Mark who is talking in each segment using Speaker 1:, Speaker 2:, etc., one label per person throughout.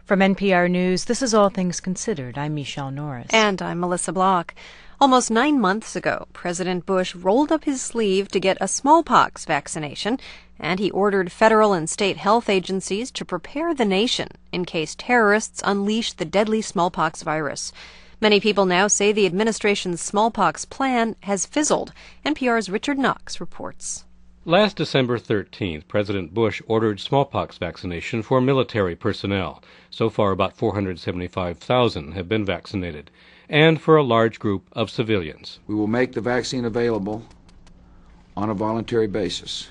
Speaker 1: From NPR News, this is All Things Considered. I'm Michelle Norris.
Speaker 2: And I'm Melissa Block. Almost 9 months ago, President Bush rolled up his sleeve to get a smallpox vaccination, and he ordered federal and state health agencies to prepare the nation in case terrorists unleash the deadly smallpox virus. Many people now say the administration's smallpox plan has fizzled. NPR's Richard Knox reports.
Speaker 3: Last December 13th, President Bush ordered smallpox vaccination for military personnel. So far, about 475,000 have been vaccinated, and for a large group of civilians.
Speaker 4: We will make the vaccine available on a voluntary basis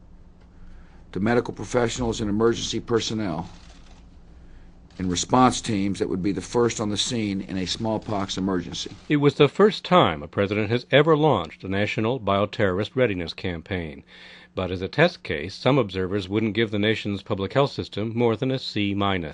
Speaker 4: to medical professionals and emergency personnel and response teams that would be the first on the scene in a smallpox emergency.
Speaker 3: It was the first time a president has ever launched a national bioterrorist readiness campaign. But as a test case, some observers wouldn't give the nation's public health system more than a C-.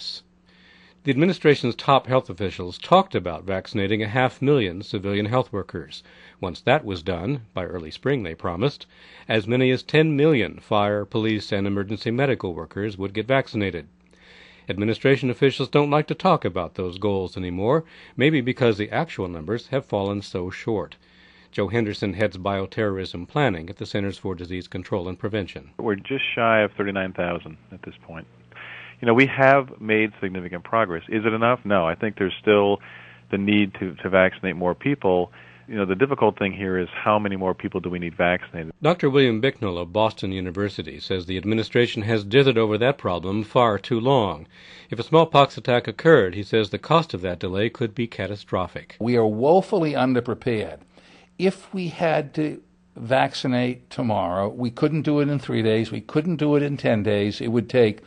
Speaker 3: The administration's top health officials talked about vaccinating 500,000 civilian health workers. Once that was done, by early spring they promised, as many as 10 million fire, police, and emergency medical workers would get vaccinated. Administration officials don't like to talk about those goals anymore, maybe because the actual numbers have fallen so short. Joe Henderson heads bioterrorism planning at the Centers for Disease Control and Prevention.
Speaker 5: We're just shy of 39,000 at this point. You know, we have made significant progress. Is it enough? No, I think there's still the need to vaccinate more people. You know, the difficult thing here is how many more people do we need vaccinated?
Speaker 3: Dr. William Bicknell of Boston University says the administration has dithered over that problem far too long. If a smallpox attack occurred, he says the cost of that delay could be catastrophic.
Speaker 6: We are woefully underprepared. If we had to vaccinate tomorrow, we couldn't do it in 3 days, we couldn't do it in 10 days. It would take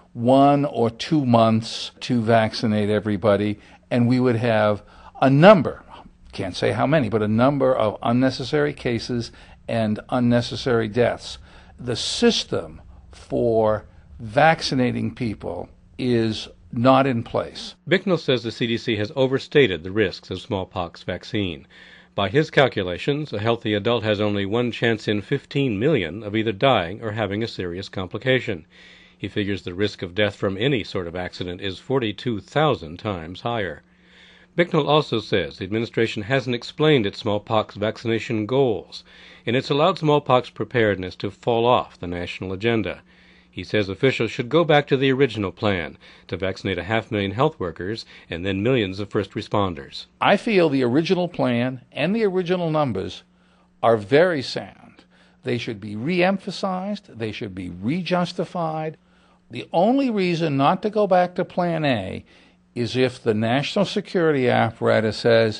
Speaker 6: 1 or 2 months to vaccinate everybody, and we would have a number, can't say how many, but a number of unnecessary cases and unnecessary deaths. The system for vaccinating people is not in place.
Speaker 3: Bicknell says the CDC has overstated the risks of smallpox vaccine. By his calculations, a healthy adult has only 1 chance in 15 million of either dying or having a serious complication. He figures the risk of death from any sort of accident is 42,000 times higher. Bicknell also says the administration hasn't explained its smallpox vaccination goals, and it's allowed smallpox preparedness to fall off the national agenda. He says officials should go back to the original plan to vaccinate 500,000 health workers and then millions of first responders.
Speaker 6: I feel the original plan and the original numbers are very sound. They should be re-emphasized. They should be re-justified. The only reason not to go back to Plan A is if the national security apparatus says,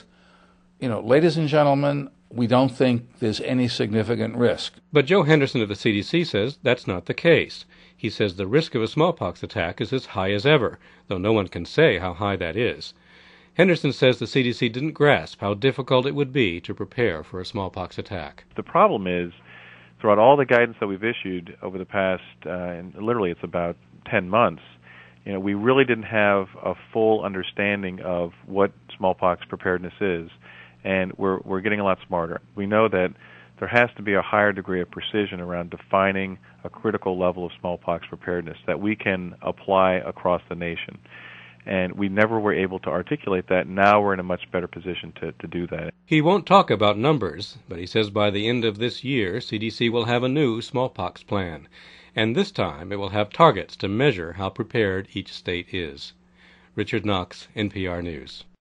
Speaker 6: ladies and gentlemen, we don't think there's any significant risk.
Speaker 3: But Joe Henderson of the CDC says that's not the case. He says the risk of a smallpox attack is as high as ever, though no one can say how high that is. Henderson says the CDC didn't grasp how difficult it would be to prepare for a smallpox attack.
Speaker 5: The problem is, throughout all the guidance that we've issued over the past, and literally it's about 10 months, we really didn't have a full understanding of what smallpox preparedness is, and we're getting a lot smarter. We know that there has to be a higher degree of precision around defining a critical level of smallpox preparedness that we can apply across the nation. And we never were able to articulate that. Now we're in a much better position to do that.
Speaker 3: He won't talk about numbers, but he says by the end of this year, CDC will have a new smallpox plan. And this time it will have targets to measure how prepared each state is. Richard Knox, NPR News.